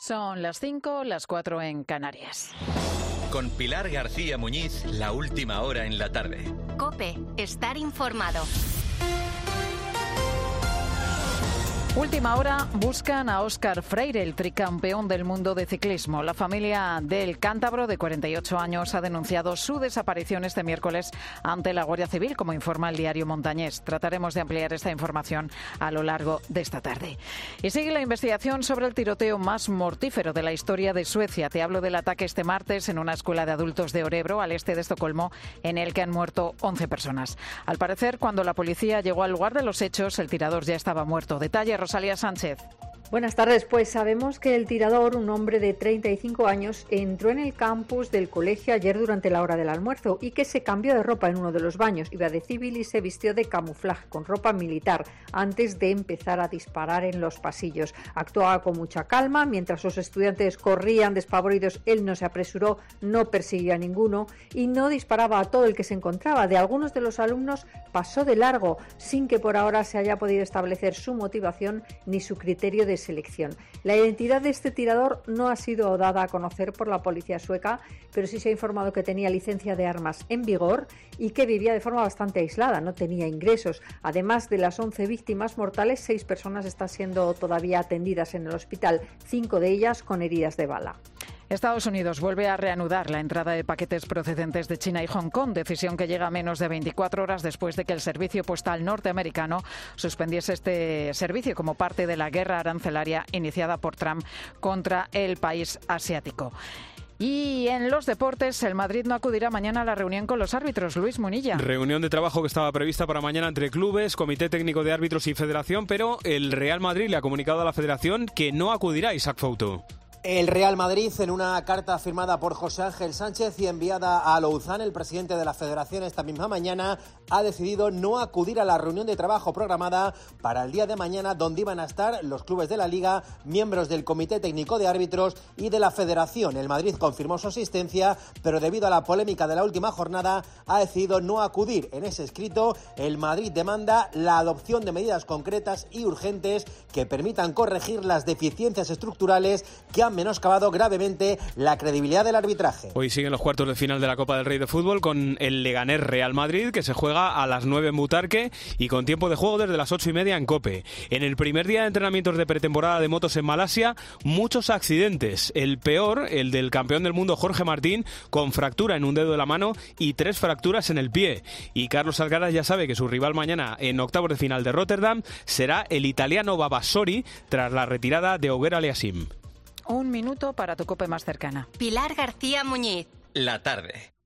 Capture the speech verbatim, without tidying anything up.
Son las cinco, las cuatro en Canarias. Con Pilar García Muñiz, la última hora en la tarde. COPE, estar informado. Última hora, buscan a Óscar Freire, el tricampeón del mundo de ciclismo. La familia del cántabro, de cuarenta y ocho años, ha denunciado su desaparición este miércoles ante la Guardia Civil, como informa el diario Montañés. Trataremos de ampliar esta información a lo largo de esta tarde. Y sigue la investigación sobre el tiroteo más mortífero de la historia de Suecia. Te hablo del ataque este martes en una escuela de adultos de Örebro, al este de Estocolmo, en el que han muerto once personas. Al parecer, cuando la policía llegó al lugar de los hechos, el tirador ya estaba muerto. Detalle, Rosalía Sánchez. Buenas tardes. Pues sabemos que el tirador, un hombre de treinta y cinco años, entró en el campus del colegio ayer durante la hora del almuerzo y que se cambió de ropa en uno de los baños. Iba de civil y se vistió de camuflaje con ropa militar antes de empezar a disparar en los pasillos. Actuaba con mucha calma. Mientras los estudiantes corrían despavoridos, él no se apresuró, no persiguió a ninguno y no disparaba a todo el que se encontraba. De algunos de los alumnos pasó de largo, sin que por ahora se haya podido establecer su motivación ni su criterio de selección. La identidad de este tirador no ha sido dada a conocer por la policía sueca, pero sí se ha informado que tenía licencia de armas en vigor y que vivía de forma bastante aislada, no tenía ingresos. Además de las once víctimas mortales, seis personas están siendo todavía atendidas en el hospital, cinco de ellas con heridas de bala. Estados Unidos vuelve a reanudar la entrada de paquetes procedentes de China y Hong Kong, decisión que llega menos de veinticuatro horas después de que el servicio postal norteamericano suspendiese este servicio como parte de la guerra arancelaria iniciada por Trump contra el país asiático. Y en los deportes, el Madrid no acudirá mañana a la reunión con los árbitros. Luis Munilla. Reunión de trabajo que estaba prevista para mañana entre clubes, Comité Técnico de Árbitros y Federación, pero el Real Madrid le ha comunicado a la Federación que no acudirá. Isaac Fouto. El Real Madrid, en una carta firmada por José Ángel Sánchez y enviada a Louzán, el presidente de la Federación, esta misma mañana, ha decidido no acudir a la reunión de trabajo programada para el día de mañana, donde iban a estar los clubes de la Liga, miembros del Comité Técnico de Árbitros y de la Federación. El Madrid confirmó su asistencia, pero debido a la polémica de la última jornada, ha decidido no acudir. En ese escrito, el Madrid demanda la adopción de medidas concretas y urgentes que permitan corregir las deficiencias estructurales que han menoscabado gravemente la credibilidad del arbitraje. Hoy siguen los cuartos de final de la Copa del Rey de Fútbol con el Leganés Real Madrid, que se juega a las nueve en Butarque y con tiempo de juego desde las ocho y media en COPE. En el primer día de entrenamientos de pretemporada de motos en Malasia, muchos accidentes. El peor, el del campeón del mundo Jorge Martín, con fractura en un dedo de la mano y tres fracturas en el pie. Y Carlos Alcaraz ya sabe que su rival mañana en octavos de final de Rotterdam será el italiano Babassori, tras la retirada de Auger Aliassime. Un minuto para tu COPE más cercana. Pilar García Muñiz. La tarde.